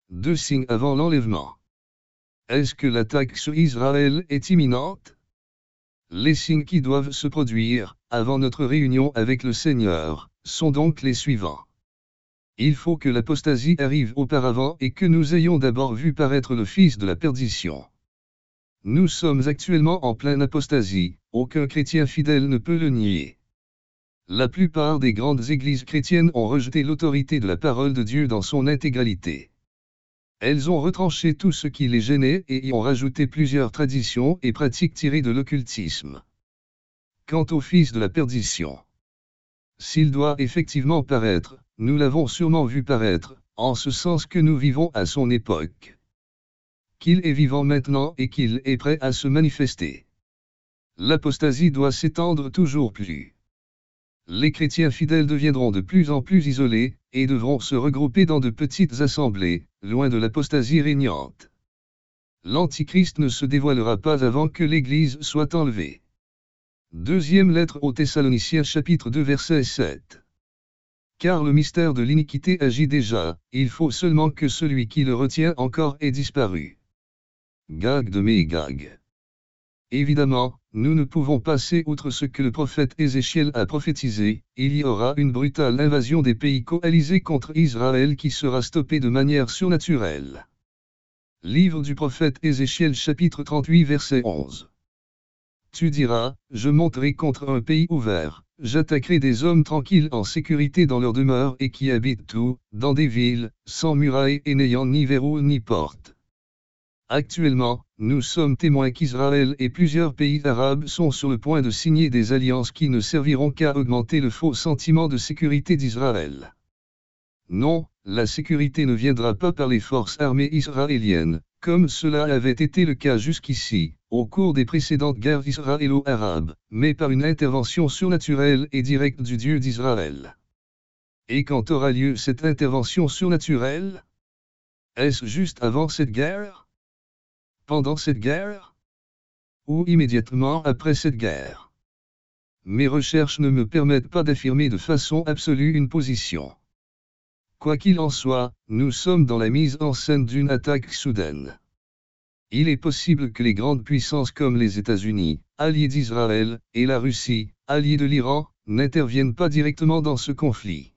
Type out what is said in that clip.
2 signes avant l'enlèvement. Est-ce que l'attaque sur Israël est imminente? Les signes qui doivent se produire, avant notre réunion avec le Seigneur, sont donc les suivants. Il faut que l'apostasie arrive auparavant et que nous ayons d'abord vu paraître le Fils de la perdition. Nous sommes actuellement en pleine apostasie, aucun chrétien fidèle ne peut le nier. La plupart des grandes églises chrétiennes ont rejeté l'autorité de la parole de Dieu dans son intégralité. Elles ont retranché tout ce qui les gênait et y ont rajouté plusieurs traditions et pratiques tirées de l'occultisme. Quant au Fils de la perdition, s'il doit effectivement paraître, nous l'avons sûrement vu paraître, en ce sens que nous vivons à son époque. Qu'il est vivant maintenant et qu'il est prêt à se manifester. L'apostasie doit s'étendre toujours plus. Les chrétiens fidèles deviendront de plus en plus isolés, et devront se regrouper dans de petites assemblées, loin de l'apostasie régnante. L'Antichrist ne se dévoilera pas avant que l'Église soit enlevée. Deuxième lettre aux Thessaloniciens chapitre 2 verset 7. Car le mystère de l'iniquité agit déjà, il faut seulement que celui qui le retient encore ait disparu. Gag de Mégag. Évidemment, nous ne pouvons passer outre ce que le prophète Ézéchiel a prophétisé, il y aura une brutale invasion des pays coalisés contre Israël qui sera stoppée de manière surnaturelle. Livre du prophète Ézéchiel chapitre 38 verset 11. Tu diras, je monterai contre un pays ouvert, j'attaquerai des hommes tranquilles en sécurité dans leur demeure et qui habitent tout, dans des villes, sans murailles et n'ayant ni verrou ni porte. Actuellement, nous sommes témoins qu'Israël et plusieurs pays arabes sont sur le point de signer des alliances qui ne serviront qu'à augmenter le faux sentiment de sécurité d'Israël. Non, la sécurité ne viendra pas par les forces armées israéliennes, comme cela avait été le cas jusqu'ici, au cours des précédentes guerres israélo-arabes, mais par une intervention surnaturelle et directe du Dieu d'Israël. Et quand aura lieu cette intervention surnaturelle? Est-ce juste avant cette guerre? Pendant cette guerre? Ou immédiatement après cette guerre? Mes recherches ne me permettent pas d'affirmer de façon absolue une position. Quoi qu'il en soit, nous sommes dans la mise en scène d'une attaque soudaine. Il est possible que les grandes puissances comme les États-Unis, alliés d'Israël, et la Russie, alliés de l'Iran, n'interviennent pas directement dans ce conflit.